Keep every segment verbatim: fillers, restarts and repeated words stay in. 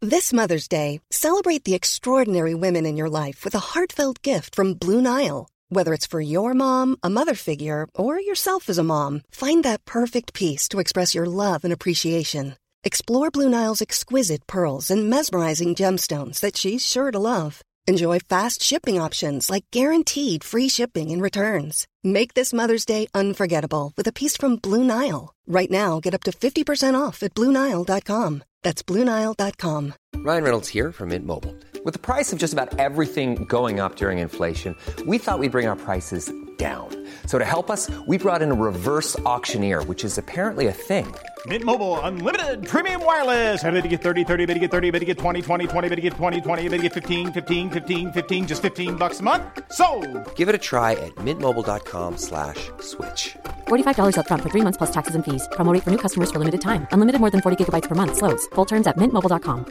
This Mother's Day, celebrate the extraordinary women in your life with a heartfelt gift from Blue Nile. Whether it's for your mom, a mother figure, or yourself as a mom, find that perfect piece to express your love and appreciation. Explore Blue Nile's exquisite pearls and mesmerizing gemstones that she's sure to love. Enjoy fast shipping options like guaranteed free shipping and returns. Make this Mother's Day unforgettable with a piece from Blue Nile. Right now, get up to fifty percent off at Blue Nile dot com. That's Blue Nile dot com. Ryan Reynolds here from Mint Mobile. With the price of just about everything going up during inflation, we thought we'd bring our prices down. So to help us, we brought in a reverse auctioneer, which is apparently a thing. Mint Mobile Unlimited Premium Wireless. How to get thirty, thirty, bit to get thirty, bit to get twenty, twenty, twenty, bit to get twenty, twenty, bit to get fifteen, fifteen, fifteen, fifteen, just fifteen bucks a month? Sold! Give it a try at mintmobile.com slash switch. forty-five dollars up front for three months plus taxes and fees. Promo rate for new customers for limited time. Unlimited more than forty gigabytes per month. Slows full terms at mint mobile dot com.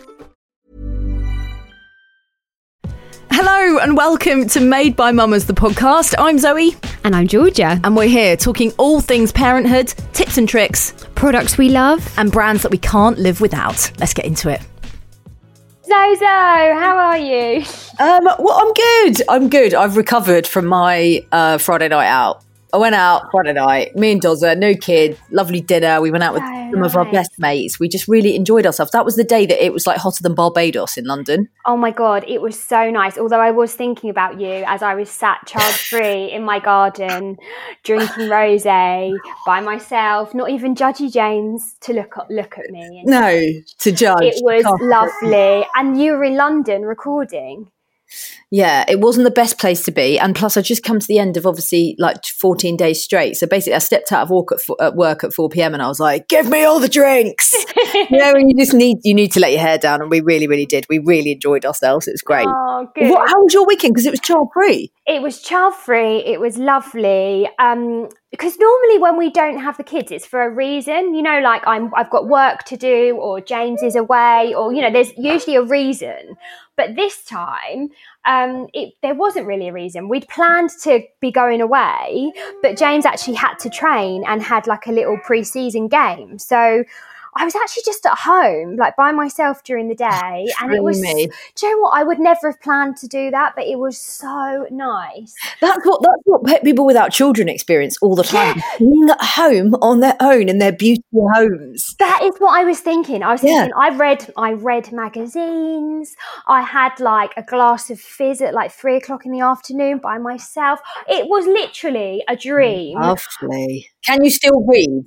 Hello and welcome to Made by Mamas, the podcast. I'm Zoe. And I'm Georgia. And we're here talking all things parenthood, tips and tricks, products we love, and brands that we can't live without. Let's get into it. Zozo, how are you? Um, well, I'm good. I'm good. I've recovered from my uh, Friday night out. I went out Friday night, me and Dozza, no kid, lovely dinner. We went out with so some nice. of our best mates. We just really enjoyed ourselves. That was the day that it was like hotter than Barbados in London. Oh my God, it was so nice. Although I was thinking about you as I was sat child-free in my garden, drinking rosé by myself, not even Judgy James to look at, look at me. And No, to judge. it was Can't- lovely. And you were in London recording. Yeah, it wasn't the best place to be. And plus, I just come to the end of obviously like fourteen days straight. So basically, I stepped out of work at, fo- at work at four p.m. and I was like, give me all the drinks. You know, and you just need, you need to let your hair down. And we really, really did. We really enjoyed ourselves. It was great. Oh, good. What, how was your weekend? Because it was child free. It was child-free. It was lovely. Um, because normally when we don't have the kids, it's for a reason. You know, like I'm, I've got work to do, or James is away, or you know, there's usually a reason. But this time, um, it, there wasn't really a reason. We'd planned to be going away, but James actually had to train and had like a little pre-season game. So I was actually just at home, like by myself during the day. And it was, Dreamy. do you know what? I would never have planned to do that, but it was so nice. That's what that's what pe- people without children experience all the time. Being at home on their own in their beautiful homes. That is what I was thinking. I was Yeah. thinking, I read, I read magazines. I had like a glass of fizz at like three o'clock in the afternoon by myself. It was literally a dream. Lovely. Can you still breathe?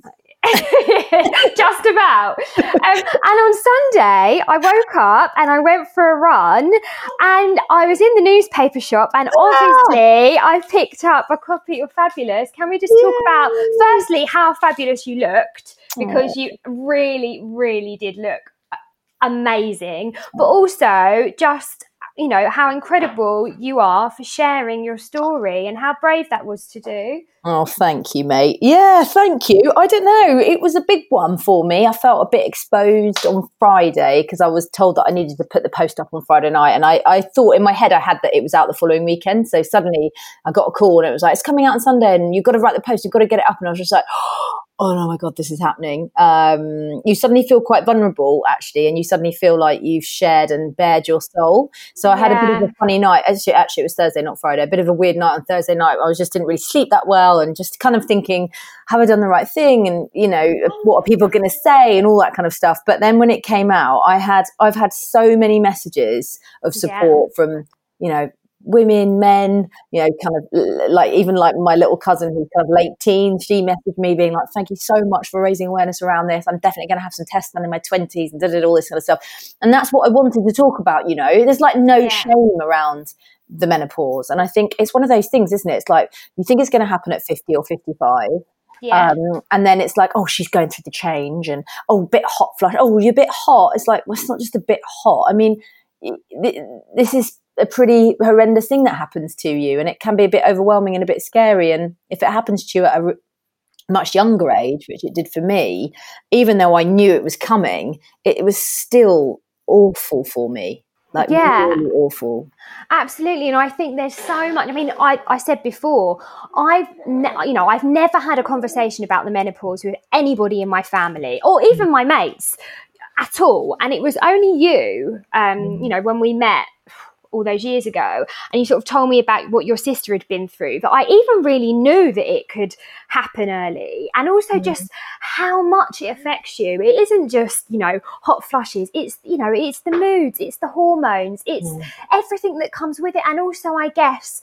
Just about. Um, and on Sunday, I woke up and I went for a run, and I was in the newspaper shop, and obviously I picked up a copy of Fabulous. Can we just talk about, firstly, how fabulous you looked, because you really, really did look amazing, but also just, you know, how incredible you are for sharing your story and how brave that was to do. Oh, thank you, mate. Yeah, thank you. I don't know. It was a big one for me. I felt a bit exposed on Friday because I was told that I needed to put the post up on Friday night. And I, I thought in my head I had that it was out the following weekend. So suddenly I got a call and it was like, it's coming out on Sunday and you've got to write the post. You've got to get it up. And I was just like, oh no, my God, this is happening. Um, you suddenly feel quite vulnerable, actually, and you suddenly feel like you've shared and bared your soul. So I had a bit of a funny night. Actually, actually, it was Thursday, not Friday. A bit of a weird night on Thursday night. I was just didn't really sleep that well, and just kind of thinking, have I done the right thing? And you know, what are people going to say, and all that kind of stuff. But then when it came out, I had I've had so many messages of support yeah. from you know. women, men, you know, kind of like even like my little cousin who's kind of late teens, she messaged me being like, thank you so much for raising awareness around this. I'm definitely going to have some tests done in my twenties and did all this kind of stuff. And that's what I wanted to talk about, you know. There's like no yeah. shame around the menopause. And I think it's one of those things, isn't it? It's like you think it's going to happen at fifty or fifty-five. Yeah. Um, and then it's like, oh, she's going through the change and, oh, a bit hot flush. Oh, you're a bit hot. It's like, well, it's not just a bit hot. I mean, this is a pretty horrendous thing that happens to you, and it can be a bit overwhelming and a bit scary. And if it happens to you at a much younger age, which it did for me, even though I knew it was coming, it, it was still awful for me. Like yeah. really awful. Absolutely. And I think there's so much, I mean, I, I said before, I've, ne- you know, I've never had a conversation about the menopause with anybody in my family or even my mates. at all. And it was only you, um, you know, when we met all those years ago, and you sort of told me about what your sister had been through, that I even really knew that it could happen early, and also mm. just how much it affects you. It isn't just, you know, hot flushes, it's, you know, it's the moods, it's the hormones, it's mm. everything that comes with it. And also, I guess,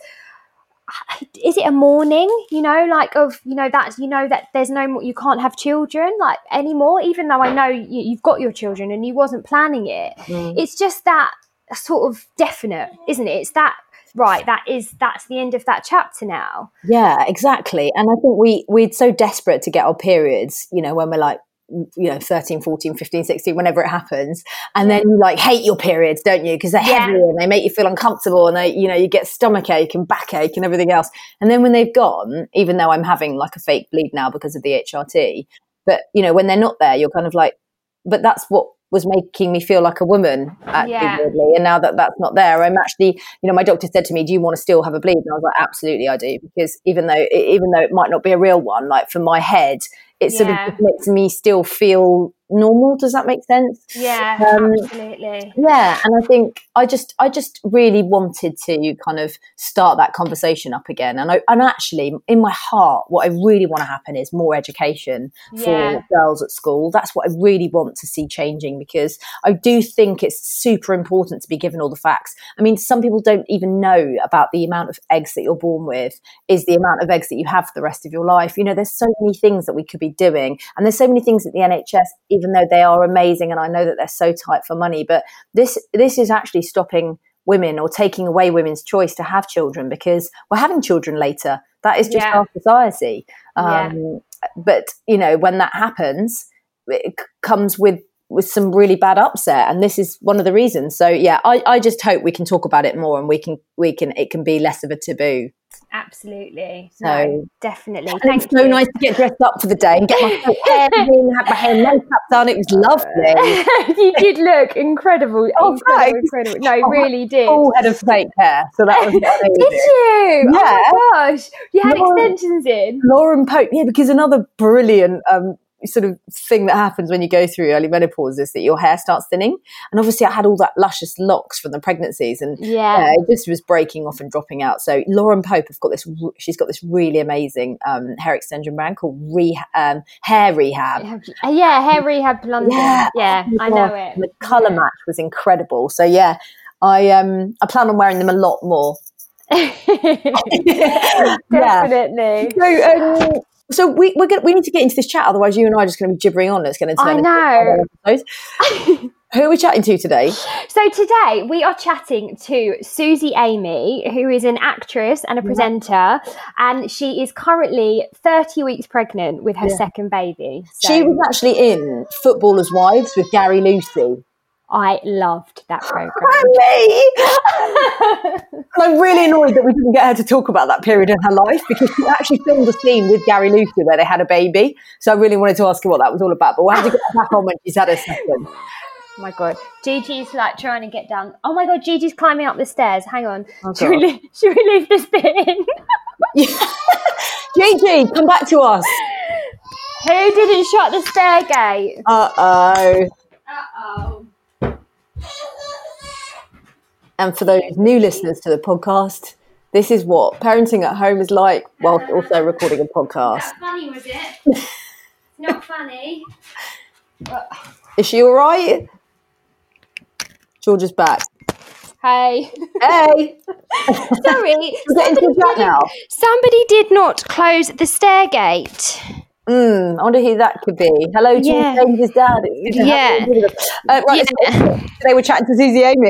is it a mourning, you know, like of, you know, that's, you know, that there's no more, you can't have children like anymore, even though I know you, you've got your children and you wasn't planning it. Mm. It's just that sort of definite, isn't it? It's that, right, that is, that's the end of that chapter now. Yeah, exactly. And I think we, we're so desperate to get our periods, you know, when we're like, you know, thirteen, fourteen, fifteen, sixteen, whenever it happens. And then you like hate your periods, don't you? Because they're yeah. heavy and they make you feel uncomfortable, and they, you know, you get stomach ache and backache and everything else. And then when they've gone, even though I'm having like a fake bleed now because of the H R T, but you know, when they're not there, you're kind of like, but that's what was making me feel like a woman, actually, yeah. weirdly. And now that that's not there, I'm actually, you know, my doctor said to me, do you want to still have a bleed? And I was like, absolutely I do, because even though even though it might not be a real one, like for my head, it sort yeah. of makes me still feel normal. Does that make sense? Yeah, um, absolutely. Yeah, and I think I just I just really wanted to kind of start that conversation up again. And I, and actually, in my heart, what I really want to happen is more education for yeah. girls at school. That's what I really want to see changing, because I do think it's super important to be given all the facts. I mean, some people don't even know about the amount of eggs that you're born with is the amount of eggs that you have for the rest of your life. You know, there's so many things that we could be doing, and there's so many things that the N H S, even though they are amazing, and I know that they're so tight for money, but this this is actually stopping women or taking away women's choice to have children, because we're having children later. That is just yeah. our society. Um, yeah. But, you know, when that happens, it c- comes with with some really bad upset, and this is one of the reasons. So yeah, I, I just hope we can talk about it more, and we can we can it can be less of a taboo. Absolutely. So no, definitely. Thank it's you. So nice to get dressed up for the day and get my hair in, have my hair makeup done. It was lovely. You did look incredible. Oh, incredible, incredible. No, you really did. Full head of fake hair. So that was amazing. Did you? Yeah. Oh my gosh. You had Lauren, extensions in. Lauren Pope. Yeah, because another brilliant um sort of thing that happens when you go through early menopause is that your hair starts thinning, and obviously I had all that luscious locks from the pregnancies, and yeah, yeah it just was breaking off and dropping out. So Lauren Pope have got this she's got this really amazing um hair extension brand called Re- um, Hair Rehab. Yeah, Hair Rehab London. Yeah, yeah, I know it. And the colour yeah. match was incredible. So yeah, I um I plan on wearing them a lot more. Definitely. Yeah. So um So we we're gonna, we need to get into this chat, otherwise you and I are just going to be gibbering on. It's going to turn. I know. Who are we chatting to today? So today we are chatting to Susie Amy, who is an actress and a presenter, and she is currently thirty weeks pregnant with her yeah. second baby. So. She was actually in Footballers' Wives with Gary Lucy. I loved that programme. Really? I'm really annoyed that we didn't get her to talk about that period in her life, because she actually filmed a scene with Gary Lucy where they had a baby. So I really wanted to ask her what that was all about, but we'll have to get her back on when she's had a second. Oh my God. Gigi's like trying to get down. Oh my God, Gigi's climbing up the stairs. Hang on. Oh, should, we leave, should we leave this bit in? Yeah. Gigi, come back to us. Who didn't shut the stair gate? Uh-oh. Uh-oh. And for those new listeners to the podcast, this is what parenting at home is like whilst also recording a podcast. Not funny, was it? Not funny. Is she all right? Georgia's back. Hey. Hey. Sorry. Somebody did, now? somebody did not close the stair gate. Mm, I wonder who that could be. Hello to yeah. James's dad. Yeah. Uh, right, yeah. Today we're chatting to Susie Amy.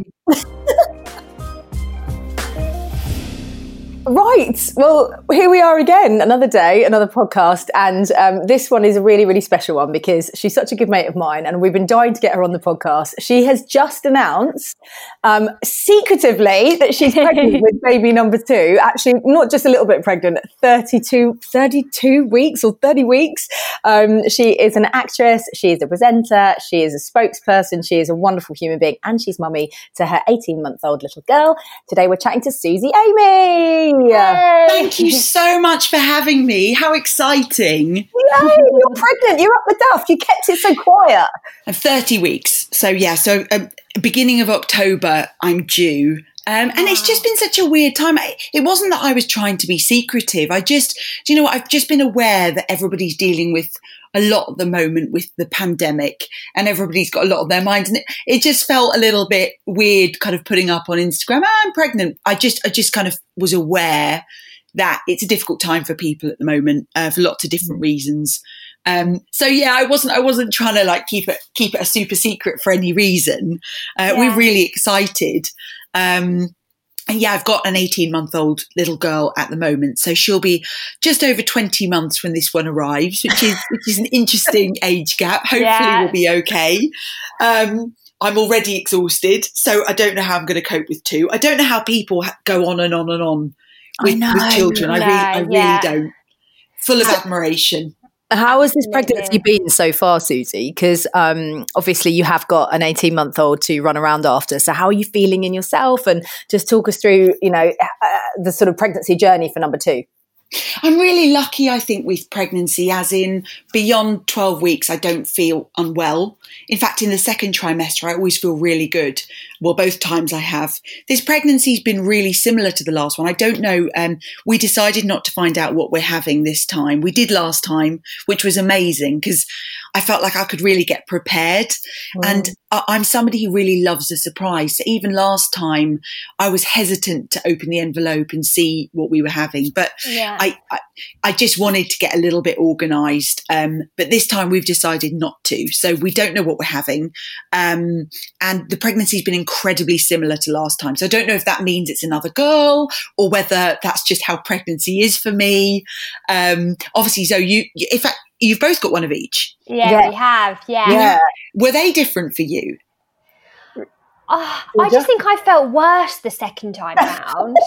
Right. Well, here we are again, another day, another podcast. And um, this one is a really, really special one, because she's such a good mate of mine and we've been dying to get her on the podcast. She has just announced um, secretively that she's pregnant with baby number two. Actually, not just a little bit pregnant, thirty-two, thirty-two weeks or thirty weeks. Um, she is an actress. She is a presenter. She is a spokesperson. She is a wonderful human being, and she's mummy to her eighteen-month-old little girl. Today we're chatting to Susie Amy. Yay! Thank you so much for having me. How exciting. Yay, you're pregnant. You're up the duff. You kept it so quiet. I'm thirty weeks. So, yeah, so um, beginning of October, I'm due. Um, and wow. It's just been such a weird time. It wasn't that I was trying to be secretive. I just, do you know what? I've just been aware that everybody's dealing with a lot at the moment with the pandemic and everybody's got a lot on their minds. And it, it just felt a little bit weird kind of putting up on Instagram, oh, I'm pregnant. I just, I just kind of was aware that it's a difficult time for people at the moment uh, for lots of different reasons. Um, so yeah, I wasn't, I wasn't trying to like keep it, keep it a super secret for any reason. Uh, yeah. We're really excited. Um, and yeah, I've got an eighteen month old little girl at the moment. So she'll be just over twenty months when this one arrives, which is, which is an interesting age gap. Hopefully yeah. we'll be okay. Um, I'm already exhausted, so I don't know how I'm going to cope with two. I don't know how people ha- go on and on and on with, with children. I, no, really, I really yeah. don't. Full of admiration. How has this pregnancy been so far, Susie? Because um, obviously you have got an eighteen month old to run around after. So how are you feeling in yourself? And just talk us through, you know, uh, the sort of pregnancy journey for number two. I'm really lucky, I think, with pregnancy, as in beyond twelve weeks, I don't feel unwell. In fact, in the second trimester, I always feel really good. Well, both times I have. This pregnancy's been really similar to the last one. I don't know. Um, we decided not to find out what we're having this time. We did last time, which was amazing because I felt like I could really get prepared. Mm. And I- I'm somebody who really loves a surprise. So even last time, I was hesitant to open the envelope and see what we were having. But yeah. I, I I just wanted to get a little bit organised. Um, but this time we've decided not to. So we don't know what we're having. Um, and the pregnancy's been incredibly similar to last time. So I don't know if that means it's another girl or whether that's just how pregnancy is for me. Um, obviously, so you, in fact, you've both got one of each. Yeah, yeah. we have. Yeah. yeah. Were they different for you? Oh, I just think I felt worse the second time round.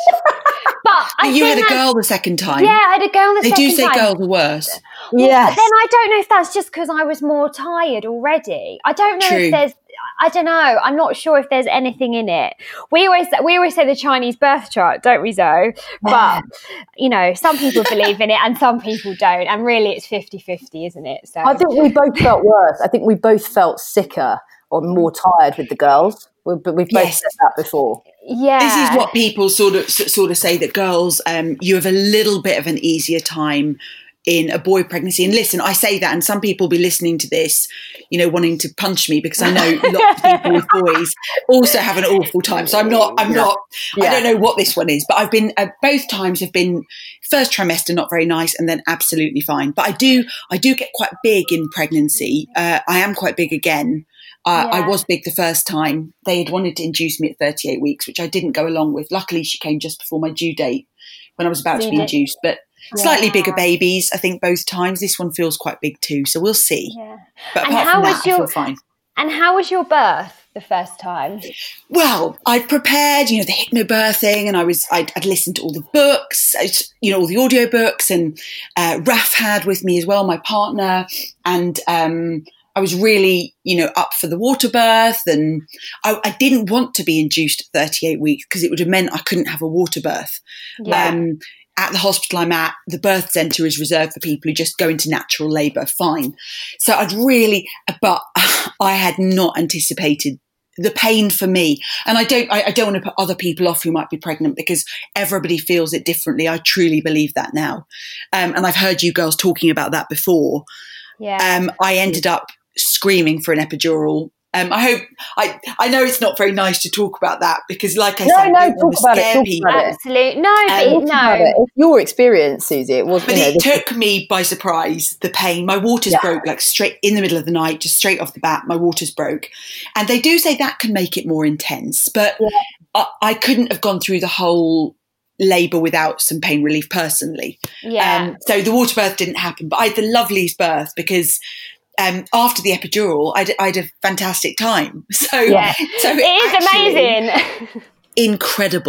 But I you had a that, girl the second time. Yeah, I had a girl the they second time. They do say time. Girls are worse. Yes. But then I don't know if that's just because I was more tired already. I don't know True. if there's, I don't know. I'm not sure if there's anything in it. We always we always say the Chinese birth chart, don't we, Zoe? But, you know, some people believe in it and some people don't. And really it's fifty-fifty, isn't it? So I think we both felt worse. I think we both felt sicker or more tired with the girls. But we've both yes. said that before. Yeah, this is what people sort of sort of say, that girls, um, you have a little bit of an easier time in a boy pregnancy. And listen, I say that, and some people will be listening to this, you know, wanting to punch me because I know lots of people with boys also have an awful time. So I'm not, I'm not, yeah. I don't know what this one is, but I've been uh, both times have been first trimester not very nice, and then absolutely fine. But I do, I do get quite big in pregnancy. Uh, I am quite big again. Uh, yeah. I was big the first time. They had wanted to induce me at thirty-eight weeks, which I didn't go along with. Luckily, she came just before my due date when I was about to be induced. But yeah. slightly bigger babies, I think, both times. This one feels quite big too, so we'll see. Yeah. But and apart how from was that, your, I feel fine. And how was your birth the first time? Well, I prepared, you know, the hypnobirthing, and I was, I'd, I'd listened to all the books, you know, all the audio books, and uh, Raf had with me as well, my partner, and um, I was really, you know, up for the water birth, and I, I didn't want to be induced at thirty-eight weeks because it would have meant I couldn't have a water birth. Yeah. Um, at the hospital I'm at, the birth centre is reserved for people who just go into natural labour, fine. So I'd really, but I had not anticipated the pain for me. And I don't, I, I don't want to put other people off who might be pregnant because everybody feels it differently. I truly believe that now. Um, and I've heard you girls talking about that before. Yeah. Um, I ended up screaming for an epidural. Um, I hope I. I know it's not very nice to talk about that because, like I no, said, no, I don't talk want to about scare it. people. About Absolutely, no, um, but no. It. It's your experience, Susie. It was, but you know, it took me by surprise. The pain. My waters yeah. broke like straight in the middle of the night, just straight off the bat. My waters broke, and they do say that can make it more intense. But yeah. I, I couldn't have gone through the whole labour without some pain relief personally. Yeah. Um, so the water birth didn't happen, but I had the loveliest birth because. Um, after the epidural, I'd, I'd a fantastic time. So, yeah. so it is amazing. Incredible.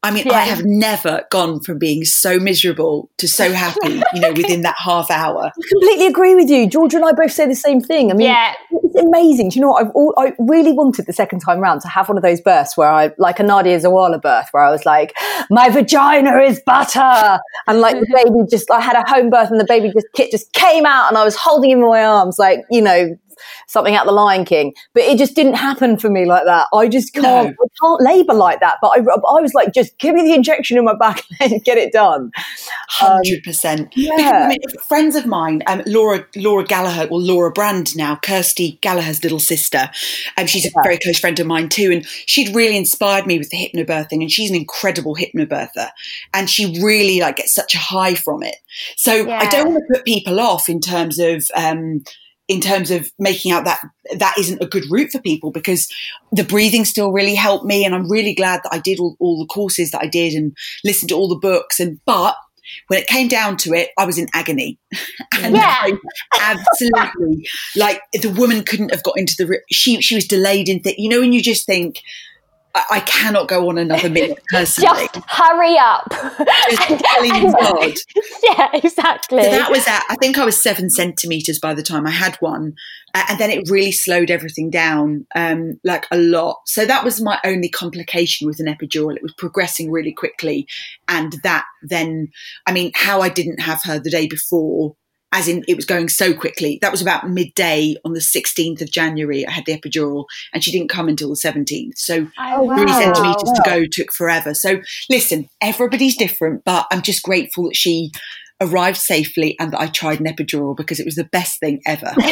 I mean, Yeah. I have never gone from being so miserable to so happy, you know, within that half hour. I completely agree with you. Georgia and I both say the same thing. I mean, Yeah. it's amazing. Do you know what? I've all, I really wanted the second time round to have one of those births where I, like a Nadia Zawala birth, where I was like, my vagina is butter. And like the baby just, I had a home birth and the baby just, kit just came out and I was holding him in my arms, like, you know, something out the Lion King. But it just didn't happen for me like that. I just can't, No. I can't labour like that. But I, I was like, just give me the injection in my back and get it done. one hundred percent. yeah. Because, I mean, friends of mine, um, Laura Laura Gallagher, or Laura Brand now, Kirsty Gallagher's little sister, um, she's a very close friend of mine too, and she'd really inspired me with the hypnobirthing, and she's an incredible hypnobirther, and she really like gets such a high from it. So Yeah. I don't want to put people off in terms of um, in terms of making out that that isn't a good route for people, because the breathing still really helped me, and I'm really glad that I did all, all the courses that I did and listened to all the books. And but when it came down to it, I was in agony. And Yeah. I absolutely, like, the woman couldn't have got into the, she she was delayed in, th- you know, when you just think, I, I cannot go on another minute personally. Just hurry up. Just telling God. Yeah, exactly. So that was at, I think I was seven centimeters by the time I had one. Uh, and then it really slowed everything down, um, like a lot. So that was my only complication with an epidural. It was progressing really quickly. And that then, I mean, how I didn't have her the day before, as in it was going so quickly. That was about midday on the sixteenth of January. I had the epidural and she didn't come until the seventeenth. So Oh, wow. three centimetres to Wow. go took forever. So listen, everybody's different, but I'm just grateful that she arrived safely and that I tried an epidural, because it was the best thing ever. And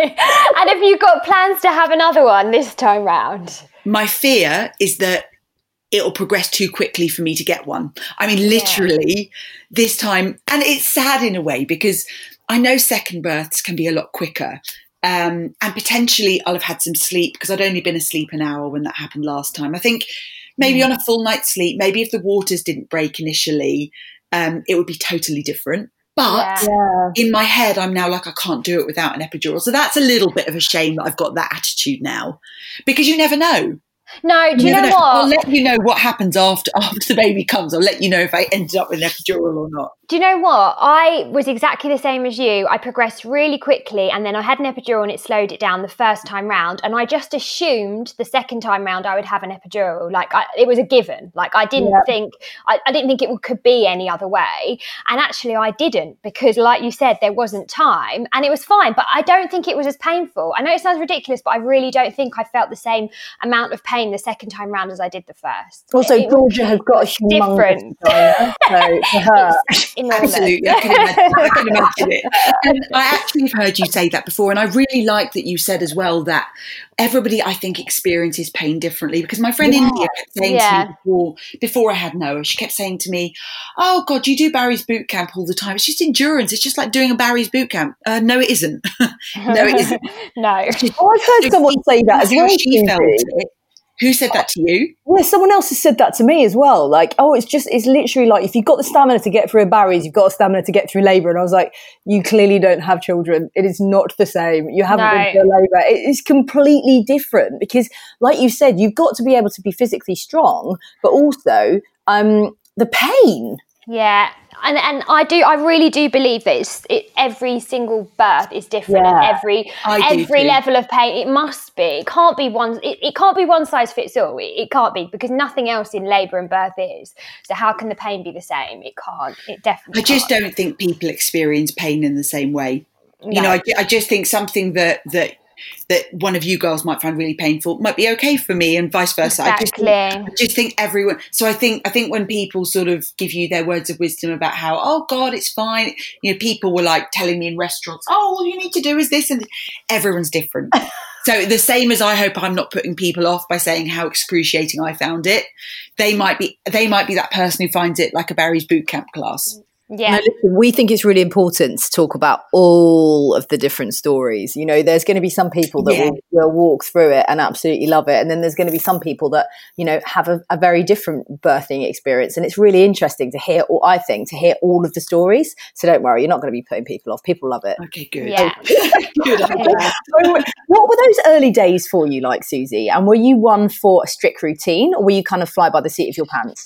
have you got plans to have another one this time round? My fear is that it'll progress too quickly for me to get one. I mean, literally this time, and it's sad in a way, because I know second births can be a lot quicker. Um, and potentially I'll have had some sleep, because I'd only been asleep an hour when that happened last time. I think maybe on a full night's sleep, maybe if the waters didn't break initially, um, it would be totally different. But Yeah. in my head, I'm now like, I can't do it without an epidural. So that's a little bit of a shame that I've got that attitude now, because you never know. No, do you never know what? I'll let you know what happens after after the baby comes. I'll let you know if I ended up with an epidural or not. Do you know what? I was exactly the same as you. I progressed really quickly, and then I had an epidural and it slowed it down the first time round. And I just assumed the second time round I would have an epidural. Like I, it was a given. Like I didn't Yeah. think, I, I didn't think it could be any other way. And actually I didn't, because like you said, there wasn't time and it was fine. But I don't think it was as painful. I know it sounds ridiculous, but I really don't think I felt the same amount of pain the second time round as I did the first. Also, It- it Georgia has got a was humongous different. vagina, so for her, It's enormous. Absolutely, I can imagine, I can imagine it. And I actually have heard you say that before, and I really like that you said as well that everybody, I think, experiences pain differently. Because my friend Yeah. India kept saying Yeah. to me before, before I had Noah, she kept saying to me, "Oh God, you do Barry's boot camp all the time. It's just endurance. It's just like doing a Barry's boot camp." Uh, no, it isn't. No, it isn't. No. oh, I've heard someone say that as How well. she felt Susie. it. Who said that to you? Yeah, someone else has said that to me as well. Like, oh, it's just, it's literally like, if you've got the stamina to get through a Barry's, you've got the stamina to get through labour. And I was like, you clearly don't have children. It is not the same. You haven't No. been through labour. It is completely different because, like you said, you've got to be able to be physically strong, but also um, the pain. Yeah, and and I do, I really do believe that it's, it, every single birth is different, Yeah. and every I do every too. level of pain. It must be. It can't be one. It, it can't be one size fits all. It, it can't be, because nothing else in labour and birth is. So how can the pain be the same? It can't. It definitely. I just can't. don't think people experience pain in the same way. You No. know, I, I just think something that that that one of you girls might find really painful might be okay for me, and vice versa. I just, think, Exactly. I just think everyone. So I think I think when people sort of give you their words of wisdom about how, oh God, it's fine. You know, people were like telling me in restaurants, oh, all you need to do is this, and everyone's different. So the same as I hope I'm not putting people off by saying how excruciating I found it. They might be they might be that person who finds it like a Barry's boot camp class. Yeah. No, listen, we think it's really important to talk about all of the different stories. You know, there's going to be some people that Yeah. will, will walk through it and absolutely love it. And then there's going to be some people that, you know, have a, a very different birthing experience. And it's really interesting to hear, or I think, to hear all of the stories. So don't worry, you're not going to be putting people off. People love it. Okay, good. Yeah. Good. I'm glad. So what were those early days for you like, Susie? And were you one for a strict routine, or were you kind of fly by the seat of your pants?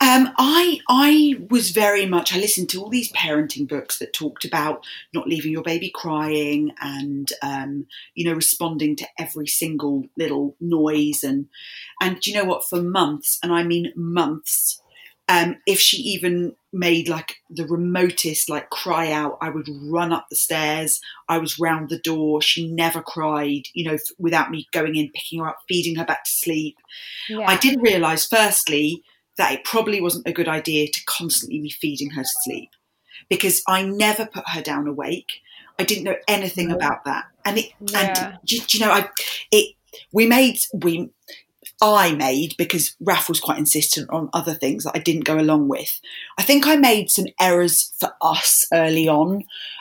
Um, I I was very much, I listened to all these parenting books that talked about not leaving your baby crying and, um, you know, responding to every single little noise. And, and do you know what, for months, and I mean months, um, if she even made like the remotest like cry out, I would run up the stairs. I was round the door. She never cried, you know, f- without me going in, picking her up, feeding her back to sleep. Yeah. I did realise, firstly, that it probably wasn't a good idea to constantly be feeding her to sleep, because I never put her down awake. I didn't know anything Mm. about that. And it, Yeah. and do, do you know, I, it, we made, we, I made, because Raf was quite insistent on other things that I didn't go along with. I think I made some errors for us early on,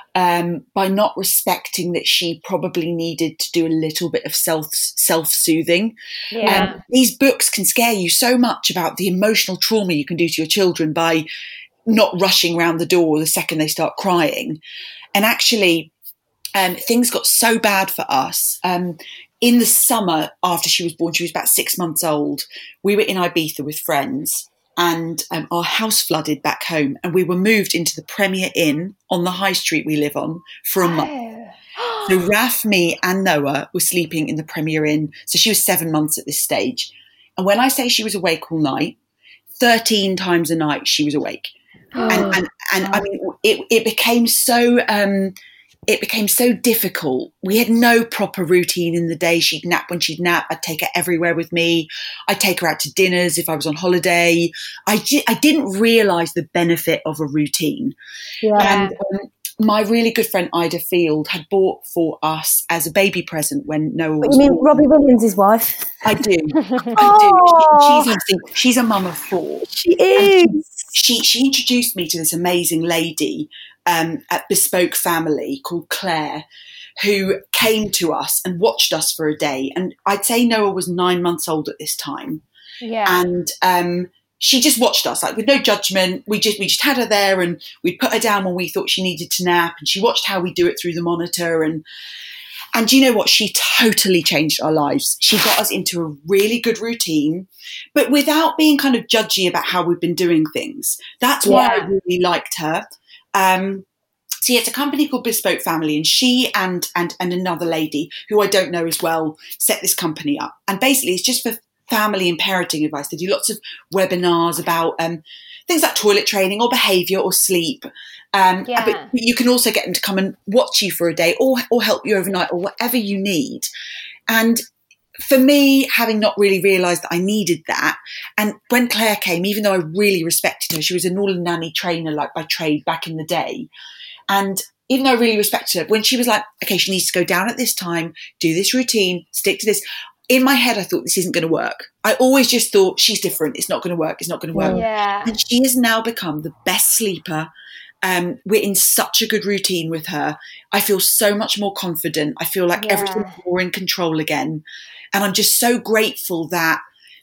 um, by not respecting that she probably needed to do a little bit of self self-soothing. Yeah. Um, these books can scare you so much about the emotional trauma you can do to your children by not rushing around the door the second they start crying. And actually, um, things got so bad for us. Um, in the summer after she was born, she was about six months old. We were in Ibiza with friends, and um, our house flooded back home, and we were moved into the Premier Inn on the high street we live on for a month. Oh. So Raf, me and Noah were sleeping in the Premier Inn. So she was seven months at this stage. And when I say she was awake all night, thirteen times a night she was awake. And, and, and I mean, it, it became so... Um, It became so difficult. We had no proper routine in the day. She'd nap when she'd nap. I'd take her everywhere with me. I'd take her out to dinners if I was on holiday. I, di- I didn't realise the benefit of a routine. Yeah. And um, my really good friend Ida Field had bought for us as a baby present when Noah was You mean born. Robbie Williams' wife? I do. I do. She, she's obviously, she's a mum of four. She is. She she introduced me to this amazing lady um, at Bespoke Family called Claire, who came to us and watched us for a day. And I'd say Noah was nine months old at this time. Yeah. And um, she just watched us, like with no judgment. We just we just had her there, and we'd put her down when we thought she needed to nap. And she watched how we do it through the monitor. And and you know what? She totally changed our lives. She got us into a really good routine, but without being kind of judgy about how we've been doing things. That's why Yeah. I really liked her. Um, so yeah, it's a company called Bespoke Family, and she and, and and another lady who I don't know as well set this company up. And basically it's just for family and parenting advice. They do lots of webinars about um, things like toilet training or behaviour or sleep. Um, Yeah. But you can also get them to come and watch you for a day, or or help you overnight, or whatever you need. And for me, having not really realised that I needed that, and when Claire came, even though I really respected her, she was a Northern nanny trainer, like by trade back in the day. And even though I really respected her, when she was like, okay, she needs to go down at this time, do this routine, stick to this. In my head, I thought this isn't going to work. I always just thought she's different. It's not going to work. It's not going to work. Yeah. And she has now become the best sleeper. Um, we're in such a good routine with her. I feel so much more confident. I feel like Yeah. everything's more in control again. And I'm just so grateful that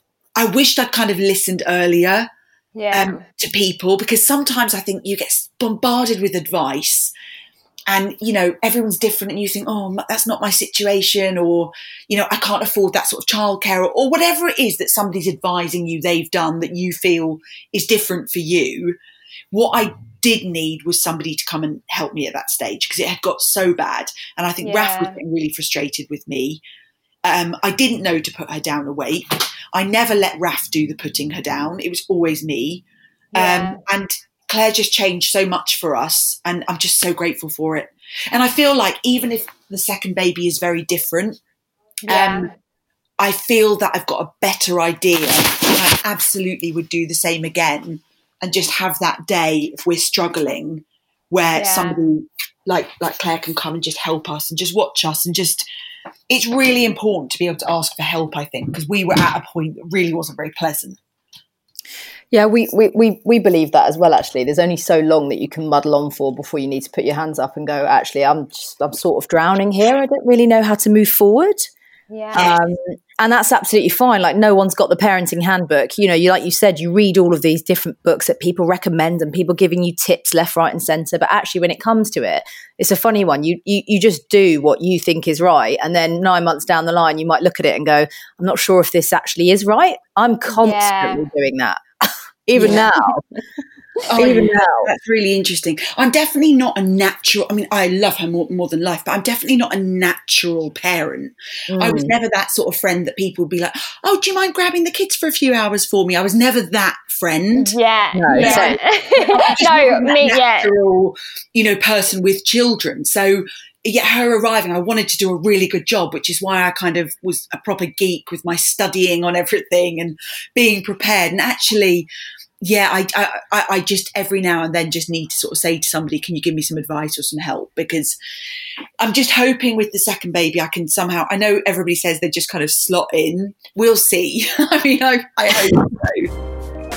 I wished I'd kind of listened earlier Yeah. um, to people, because sometimes I think you get bombarded with advice and, you know, everyone's different and you think, oh, that's not my situation, or, you know, I can't afford that sort of childcare, or, or whatever it is that somebody's advising you they've done that you feel is different for you. What I did need was somebody to come and help me at that stage, because it had got so bad. And I think Yeah. Raf was getting really frustrated with me. Um, I didn't know to put her down awake. I never let Raf do the putting her down. It was always me. Yeah. Um, and Claire just changed so much for us, and I'm just so grateful for it. And I feel like even if the second baby is very different, Yeah. um, I feel that I've got a better idea, and I absolutely would do the same again, and just have that day if we're struggling, where Yeah. somebody like like Claire can come and just help us and just watch us, and just, it's really important to be able to ask for help, I think, because we were at a point that really wasn't very pleasant. Yeah, we, we, we, we believe that as well, actually. There's only so long that you can muddle on for before you need to put your hands up and go, actually, I'm just, I'm sort of drowning here. I don't really know how to move forward. Yeah. Um, and that's absolutely fine. Like, no one's got the parenting handbook. You know, you like you said, you read all of these different books that people recommend and people giving you tips left, right and centre. But actually, when it comes to it, it's a funny one. You, you you just do what you think is right. And then nine months down the line, you might look at it and go, I'm not sure if this actually is right. I'm constantly Yeah. doing that. even Yeah. now. Oh, Even yeah, now. that's really interesting. I'm definitely not a natural, I mean, I love her more, more than life, but I'm definitely not a natural parent. Mm. I was never that sort of friend that people would be like, oh, do you mind grabbing the kids for a few hours for me? I was never that friend. Yeah. No, yeah. same. Just no, wasn't that me, yeah. natural, you know, person with children. So, yeah, her arriving, I wanted to do a really good job, which is why I kind of was a proper geek with my studying on everything and being prepared. And actually, yeah, I, I, I just every now and then just need to sort of say to somebody, can you give me some advice or some help? Because I'm just hoping with the second baby, I can somehow, I know everybody says they just kind of slot in. We'll see. I mean, I, I hope so.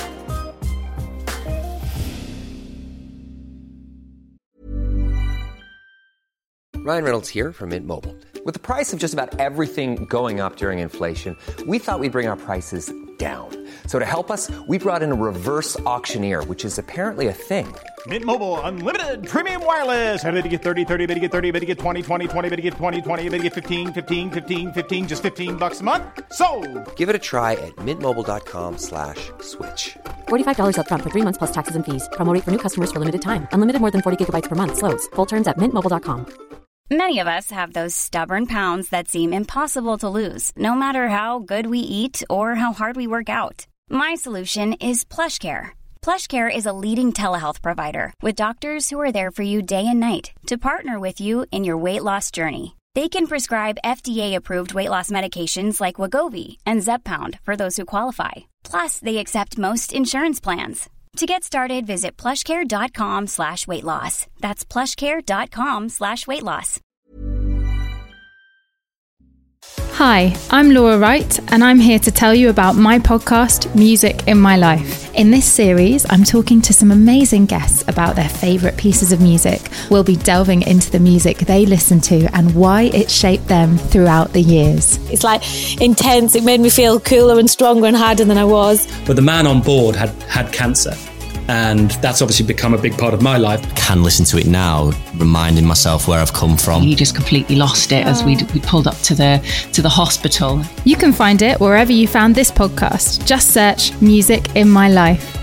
Ryan Reynolds here from Mint Mobile. With the price of just about everything going up during inflation, we thought we'd bring our prices down. So to help us, we brought in a reverse auctioneer, which is apparently a thing. Mint Mobile Unlimited Premium Wireless. How to get thirty, thirty, how to get thirty, how to get twenty, twenty, twenty, how to get twenty, twenty, how to get fifteen, fifteen, fifteen, fifteen, just fifteen bucks a month? Sold! Give it a try at mintmobile.com slash switch. forty-five dollars up front for three months plus taxes and fees. Promo rate for new customers for limited time. Unlimited more than forty gigabytes per month. Slows full terms at mint mobile dot com. Many of us have those stubborn pounds that seem impossible to lose, no matter how good we eat or how hard we work out. My solution is PlushCare. PlushCare is a leading telehealth provider with doctors who are there for you day and night to partner with you in your weight loss journey. They can prescribe F D A-approved weight loss medications like Wegovy and Zepbound for those who qualify. Plus, they accept most insurance plans. To get started, visit plushcare.com slash weight loss. That's plushcare.com slash weight loss. Hi, I'm Laura Wright, and I'm here to tell you about my podcast, Music in My Life. In this series, I'm talking to some amazing guests about their favourite pieces of music. We'll be delving into the music they listen to and why it shaped them throughout the years. It's like intense. It made me feel cooler and stronger and harder than I was. But the man on board had had cancer. And that's obviously become a big part of my life. I can listen to it now, reminding myself where I've come from. You just completely lost it as we we pulled up to the to the hospital. You can find it wherever you found this podcast. Just search Music in My Life.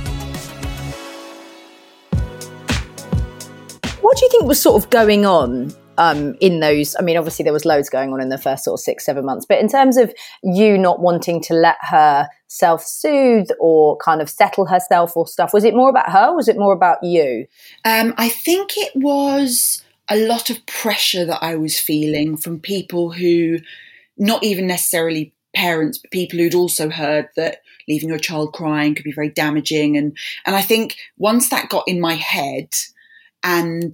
What do you think was sort of going on um, in those? I mean, obviously there was loads going on in the first sort of six, seven months, but in terms of you not wanting to let her self-soothe or kind of settle herself or stuff, was it more about her or was it more about you? Um, I think it was a lot of pressure that I was feeling from people who, not even necessarily parents, but people who'd also heard that leaving your child crying could be very damaging. And, and I think once that got in my head and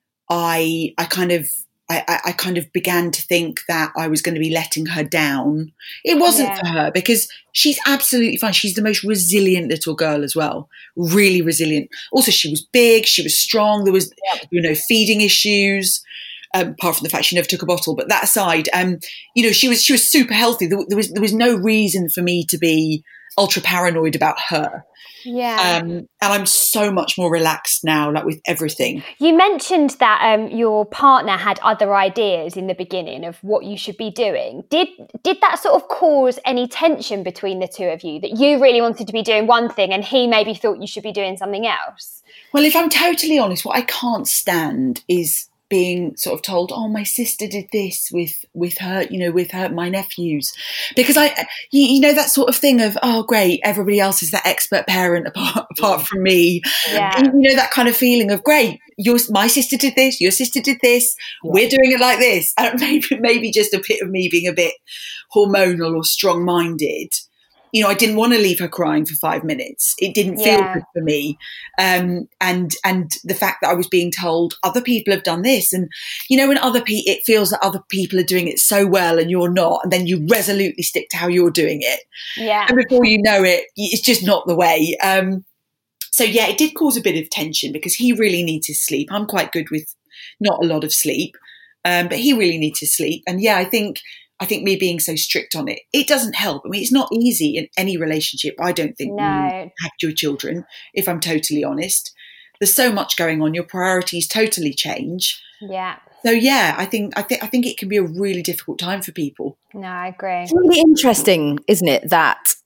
I, I kind of, I, I kind of began to think that I was going to be letting her down. It wasn't Yeah. for her because she's absolutely fine. She's the most resilient little girl as well. Really resilient. Also, she was big. She was strong. There was, there were no feeding issues, um, apart from the fact she never took a bottle. But that aside, um, you know, she was she was super healthy. There, there was there was no reason for me to be ultra paranoid about her. Yeah. Um, and I'm so much more relaxed now, like with everything. You mentioned that um, your partner had other ideas in the beginning of what you should be doing. Did did that sort of cause any tension between the two of you, that you really wanted to be doing one thing and he maybe thought you should be doing something else? Well, if I'm totally honest, what I can't stand is being sort of told, oh, my sister did this with with her, you know, with her, my nephews. Because I, you, you know, that sort of thing of, oh, great, everybody else is that expert parent apart, apart from me. Yeah. And, you know, that kind of feeling of, great, your, my sister did this, your sister did this, yeah. We're doing it like this. And maybe, maybe just a bit of me being a bit hormonal or strong-minded. You know, I didn't want to leave her crying for five minutes. It didn't feel Yeah. good for me. Um, and and the fact that I was being told other people have done this. And, you know, when other people, it feels that other people are doing it so well and you're not. And then you resolutely stick to how you're doing it. Yeah. And before you know it, it's just not the way. Um, so, yeah, it did cause a bit of tension because he really needs his sleep. I'm quite good with not a lot of sleep, um, but he really needs his sleep. And, yeah, I think... I think me being so strict on it, it doesn't help. I mean, it's not easy in any relationship. I don't think No. when you have your children, if I'm totally honest. There's so much going on. Your priorities totally change. Yeah. So yeah, I think I think I think it can be a really difficult time for people. No, I agree. It's really interesting, isn't it, that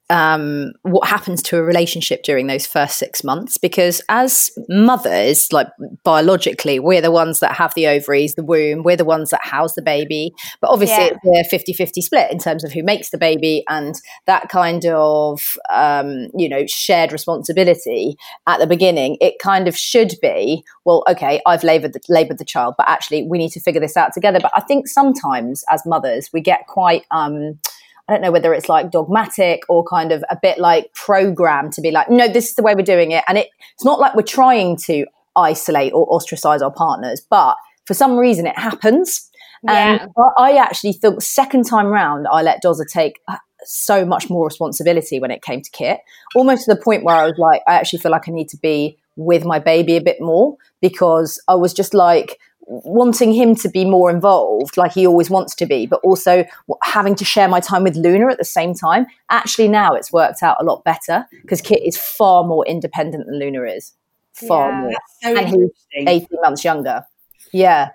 um, what happens to a relationship during those first six months. Because as mothers, like biologically, we're the ones that have the ovaries, the womb, we're the ones that house the baby. But obviously Yeah. it's a fifty-fifty split in terms of who makes the baby, and that kind of, um, you know, shared responsibility at the beginning. It kind of should be, well, okay, I've laboured the, laboured the child, but actually we need to figure this out together. But I think sometimes as mothers, we get quite... Um, I don't know whether it's like dogmatic or kind of a bit like programmed to be like, no, this is the way we're doing it. And it, it's not like we're trying to isolate or ostracize our partners, but for some reason it happens. Yeah. And I actually thought second time round, I let Doza take so much more responsibility when it came to Kit, almost to the point where I was like, I actually feel like I need to be with my baby a bit more, because I was just like, wanting him to be more involved like he always wants to be, but also having to share my time with Luna at the same time. Actually now it's worked out a lot better because Kit is far more independent than Luna is. Far Yeah, more. that's so And he's eighteen months younger. Yeah.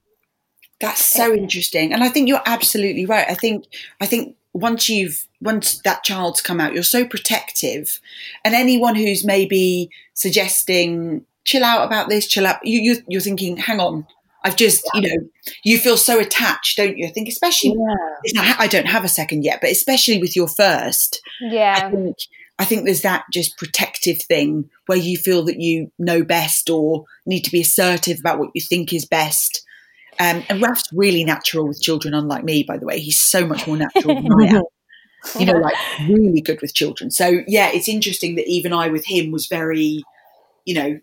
That's so interesting. And I think you're absolutely right. I think I think once you've once that child's come out, you're so protective. And anyone who's maybe suggesting chill out about this, chill out, you, you you're thinking, hang on, I've just, you know, you feel so attached, don't you? I think especially, Yeah. it's not, I don't have a second yet, but especially with your first, Yeah. I think, I think there's that just protective thing where you feel that you know best or need to be assertive about what you think is best. Um, and Raf's really natural with children, unlike me, by the way. He's so much more natural than I am. You know, like really good with children. So, yeah, it's interesting that even I with him was very, you know,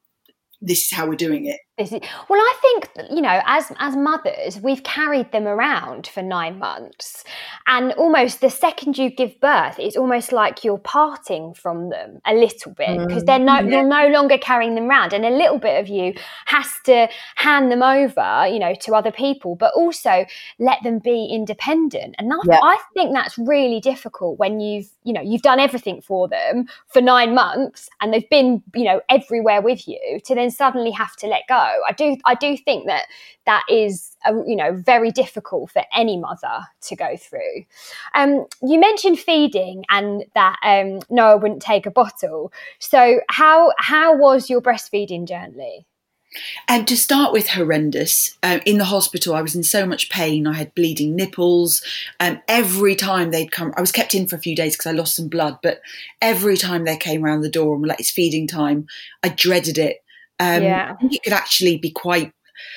this is how we're doing it. Is it, well, I think, you know, as as mothers, we've carried them around for nine months. And almost the second you give birth, it's almost like you're parting from them a little bit, because they're no, you're no longer carrying them around. And a little bit of you has to hand them over, you know, to other people, but also let them be independent. And I, Yeah. I think that's really difficult when you've, you know, you've done everything for them for nine months and they've been, you know, everywhere with you, to then suddenly have to let go. I do, I do think that that is, a, you know, very difficult for any mother to go through. Um, you mentioned feeding and that um, Noah wouldn't take a bottle. So how how was your breastfeeding journey? And to start with, horrendous. Um, in the hospital, I was in so much pain. I had bleeding nipples. Um, every time they'd come, I was kept in for a few days because I lost some blood. But every time they came around the door and were like, it's feeding time, I dreaded it. Um, Yeah. I think it could actually be quite,